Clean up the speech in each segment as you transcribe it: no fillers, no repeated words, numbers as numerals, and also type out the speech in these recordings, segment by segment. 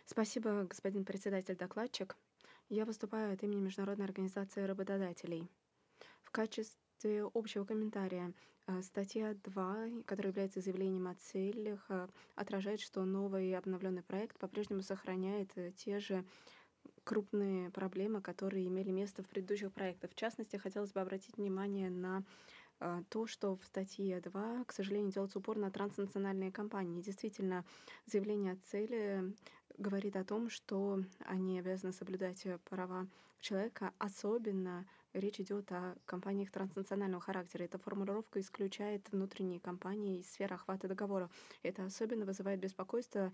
Спасибо, господин председатель-докладчик. Я выступаю от имени Международной организации работодателей. В качестве общего комментария статья 2, которая является заявлением о целях, отражает, что новый и обновленный проект по-прежнему сохраняет те же крупные проблемы, которые имели место в предыдущих проектах. В частности, хотелось бы обратить внимание на то, что в статье 2, к сожалению, делается упор на транснациональные компании. Действительно, заявление о цели говорит о том, что они обязаны соблюдать права человека. Особенно речь идет о компаниях транснационального характера. Эта формулировка исключает внутренние компании из сферы охвата договора. Это особенно вызывает беспокойство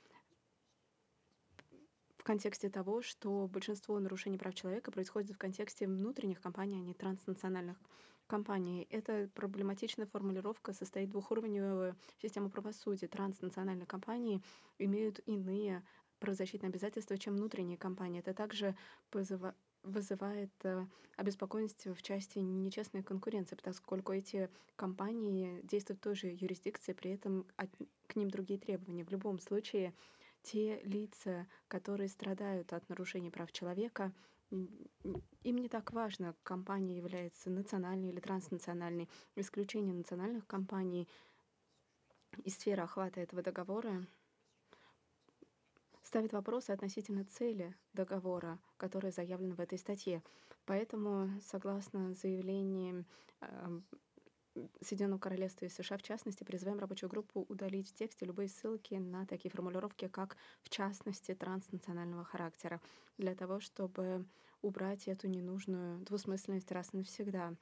в контексте того, что большинство нарушений прав человека происходит в контексте внутренних компаний, а не транснациональных компаний. Эта проблематичная формулировка состоит двухуровневую систему правосудия. Транснациональные компании имеют иные правозащитные обязательства, чем внутренние компании. Это также вызывает обеспокоенность в части нечестной конкуренции, поскольку эти компании действуют в той же юрисдикции, при этом к ним другие требования. В любом случае, те лица, которые страдают от нарушений прав человека, им не так важно, компания является национальной или транснациональной. Исключение национальных компаний из сферы охвата этого договора ставит вопросы относительно цели договора, которая заявлена в этой статье. Поэтому, согласно заявлениям Соединенного Королевства и США, в частности, призываем рабочую группу удалить в тексте любые ссылки на такие формулировки, как «в частности транснационального характера», для того, чтобы убрать эту ненужную двусмысленность раз и навсегда.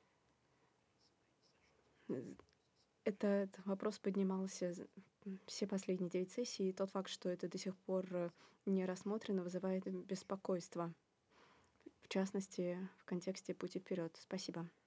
Этот вопрос поднимался все последние 9 сессий, и тот факт, что это до сих пор не рассмотрено, вызывает беспокойство, в частности, в контексте пути вперед. Спасибо.